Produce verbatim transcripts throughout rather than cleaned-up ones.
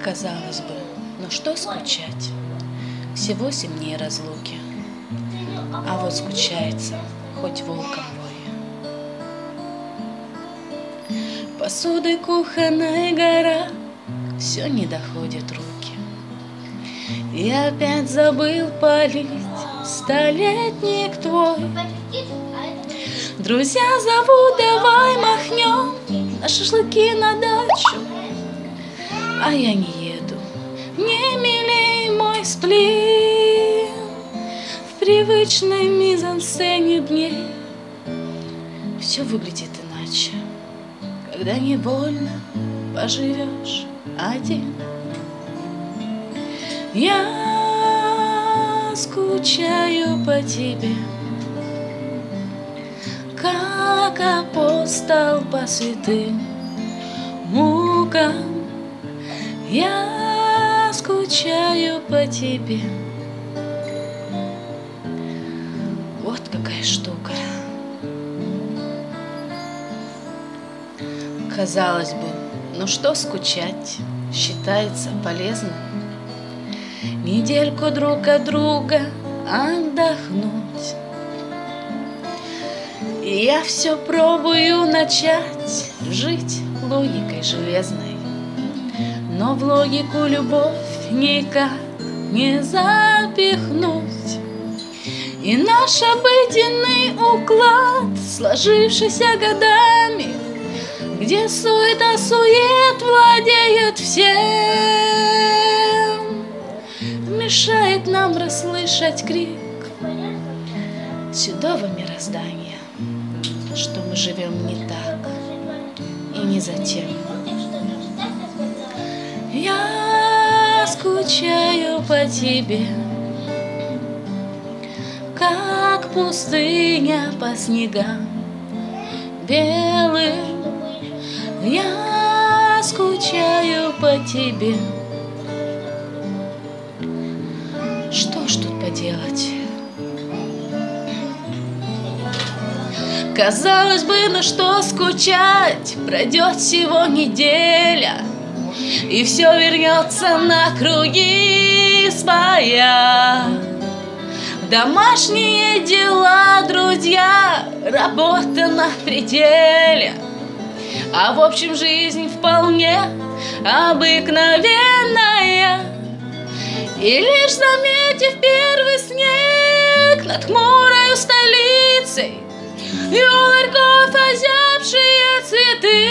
Казалось бы, ну что скучать? Всего семь дней разлуки, а вот скучается, хоть волком вой. Посудой кухонная гора, все не доходит руки. И опять забыл полить столетник твой. Друзья зовут, давай махнем на шашлыки на дачу, а я не еду, мне милей мой сплин. В привычной мизансцене дней все выглядит иначе, когда не больно поживешь один. Я скучаю по тебе, как апостол по святым мукам. Я скучаю по тебе. Вот какая штука. Казалось бы, ну что скучать, считается полезным недельку друг от друга отдохнуть. И я все пробую начать жить логикой железной, но в логику любовь никак не запихнуть. И наш обыденный уклад, сложившийся годами, где суета-сует владеет всем, мешает нам расслышать крик седого мироздания, что мы живем не так и не за тем. Я скучаю по тебе, как пустыня по снегам белым. Я скучаю по тебе. Что ж тут поделать? Казалось бы, ну что скучать, пройдет всего неделя, и все вернется на круги своя. Домашние дела, друзья, работа на пределе, а в общем жизнь вполне обыкновенная. И лишь заметив первый снег над хмурою столицей и у ларьков озябшие цветы,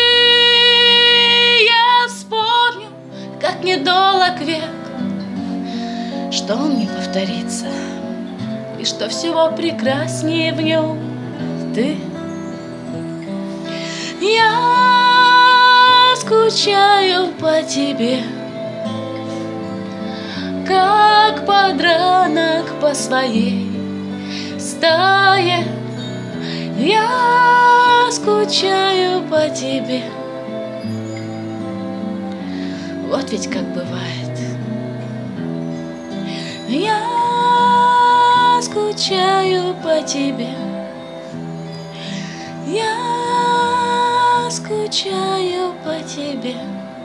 я вспомню, как недолг век, что он не повторится, и что всего прекраснее в нем ты. Я скучаю по тебе, как подранок по своей стае. Я скучаю по тебе. Вот ведь как бывает. Я скучаю по тебе. Я скучаю по тебе.